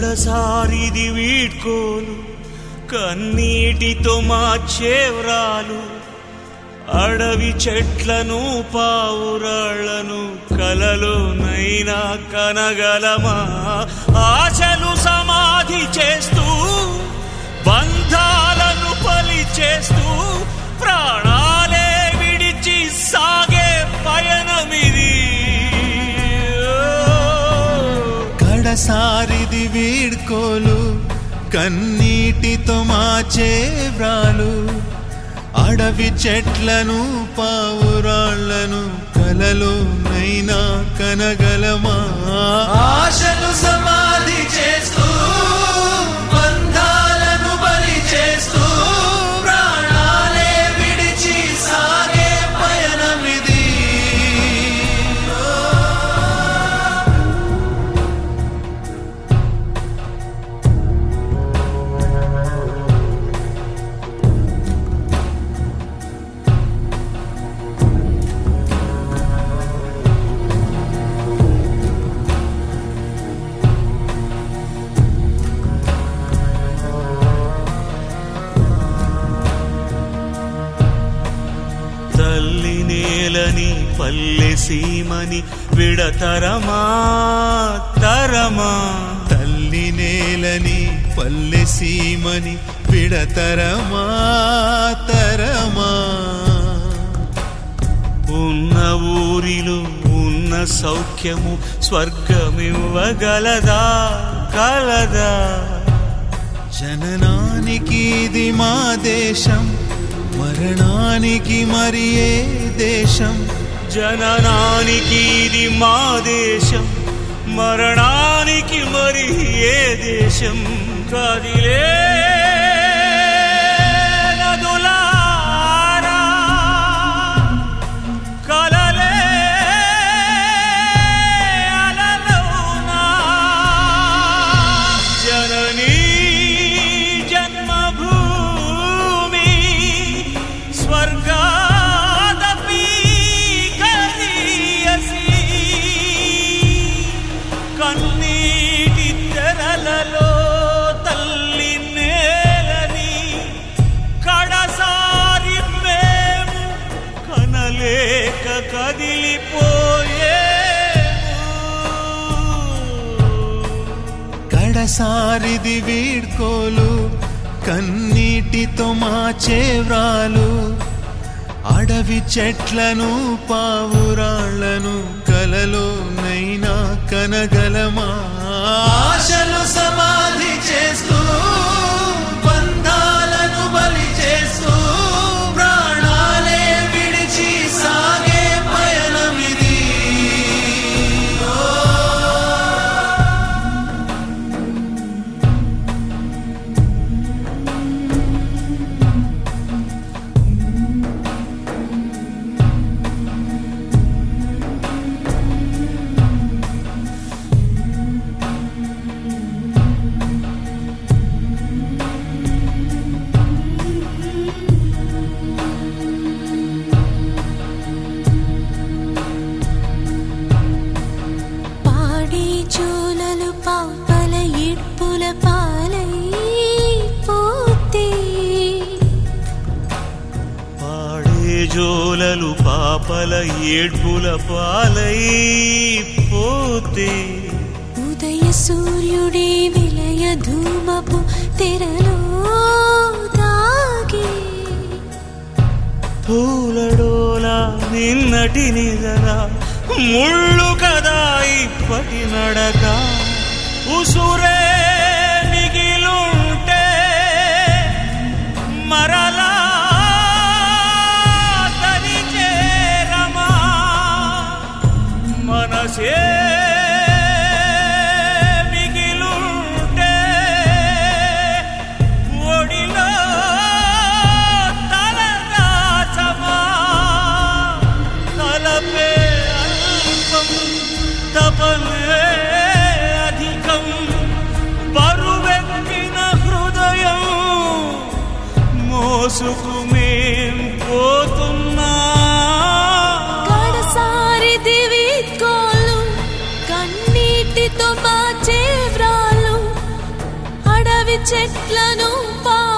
కడసారిది వీడ్కోలు కన్నీటితో మార్చేవ్రాలు అడవి చెట్లను పావురాళ్లను కలలోనైనా కనగలమా ఆశలు సమాధి చేస్తూ బంధాలను బలి చేస్తూ ప్రాణాలే విడిచి సాగే పయనమిది కడసారిది వీడ్కోలు కన్నీటితో మార్చే వ్రాలు అడవి చెట్లను పావురాళ్లను కలలోనైనా కనగలమా ఆశలు సమాధి చేస్తూ బంధాలను బలి చేస్తూ ప్రాణాలే విడిచి సాగే పయనమిది తల్లి నేలని పల్లె సీమని విడతరమా తరమా తల్లి నేలని పల్లె సీమని విడతరమా తరమా ఉన్న ఊరిలో ఉన్న సౌఖ్యము స్వర్గమివ్వగలదా కలదా జననానికి ఇది మా దేశం మరణానికి మరి ఏ దేశం జననానికి ఇది మా దేశం మరణానికి మరి ఏ దేశం కదిలే నదులారా కలలే అలలోనా జననీ జన్మభూమి స్వర్గాదపి కరీయసి కన్నీటి తెరలలో తల్లి నేలని కడసారి మేము కనలేక కదిలిపోయేము కడసారిది వీడ్కోలు కన్నీటితో మార్చే వ్రాలు అడవి చెట్లను పావురాళ్లను కలలోనైనా కనగలమా ఆశలు సమాధి చేస్తూ బంధాలను బలి చేస్తూ ప్రాణాలే విడిచి సాగే పయనమిది పాడి జోలలు పాపల ఇడ్పుల పాలై పోతే పాడే జోలలు పాపల ఏడ్పుల పాలై పోతే ఉదయ సూర్యుడి విలయ ధూమపు తెరలో దాగి పూలడోల నిన్నటి నిదరా ముళ్ళు కదా ఇప్పటి నడక ఉసురే మిగిలుంటే మరలా తని చేరమా మనసే మిగిలుంటే ఒడిలో తలదాచమా తలపే అల్పం తపనే అధికం చెట్లను